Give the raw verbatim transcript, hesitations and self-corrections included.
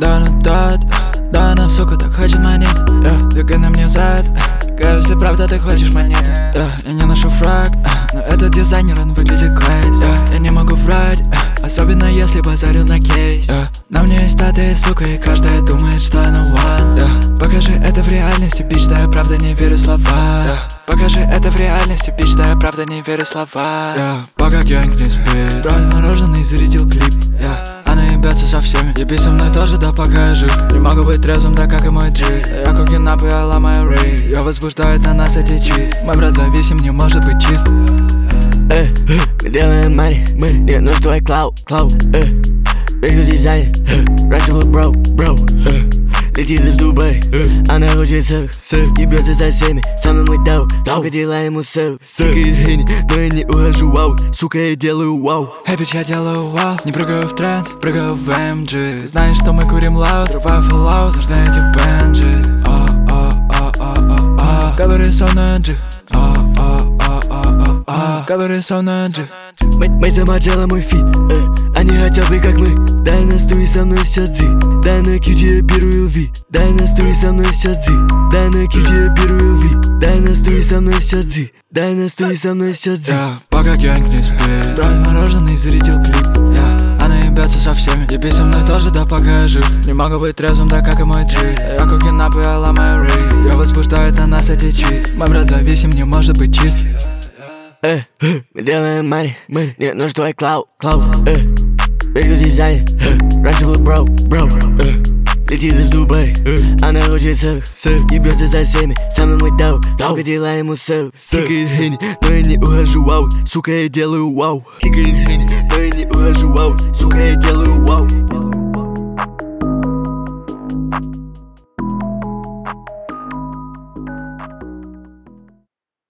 Да она тот, да она, сука, так хочет монет. yeah, Двигай на мне зад, кажется, правда, ты хочешь монеты. yeah, Я не ношу фраг, но этот дизайнер, он выглядит класс. yeah, Я не могу врать, особенно если базарю на кейс. yeah, На мне есть статуя, сука, и каждая думает, что она one. yeah, Покажи это в реальности, бич, да я правда не верю слова. yeah, Покажи это в реальности, бич, да я правда не верю слова. yeah, Пока гэнг не спит, брат мороженый зарядил клип. yeah, Она ебется со всеми, еби со мной тоже, да пока я жив. Не могу быть трезвым, да как и мой джи. Я кокинап и я ломаю рей. Ее возбуждает на нас эти чиз. Мой брат зависим, не может быть чист. Эй, мы делаем money, мы не нужен твой клауд, клауд. Эй, бегу дизайнер, раньше был бро, бро. Летит из Дубая, она хочет секс, ебется со всеми, самый мой дау. Сука, дела ему секс, тикает хени, но я не ухожу, вау. Сука, я делаю вау. Эй, бич, я делаю вау. Не прыгаю в тренд, прыгаю в эм джи. Знаешь, что мы курим лаут, срываю фоллоу, заждаю эти бенджи. О, о, о, о, о, о. Говори со мной, G. О, о, о, о, о, о. Говори со мной, G. Мы замочала мой фит, они хотят быть как мы. Дай настуй со мной сейчас G. Дай на кьюти я беру эл ви. Дай настуй со мной сейчас G. Дай на кьюти я беру эл ви. Дай настуй со мной сейчас G. Дай настуй со мной сейчас G. yeah, Пока гэнг не спит, брат мороженый зарядил клип. yeah, Она ебется со всеми, еби со мной тоже, да пока я жив. Не могу быть трезвым, да как и мой джи. Я кокинап и я ломаю рей. Ее возбуждает на нас эти чиз. Мой брат зависим, не может быть чист. Эй, мы делаем money, мы не нужен твой клауд, клауд. Эй, бегу дизайнер, раньше был бро, бро. Летит из Дубая, она хочет секс, ебется со всеми, самый мой дау. Сука, дела ему секс, кикает хени, но я не ухожу, вау. Сука, я делаю вау. Кикает хени, но я не ухожу, вау.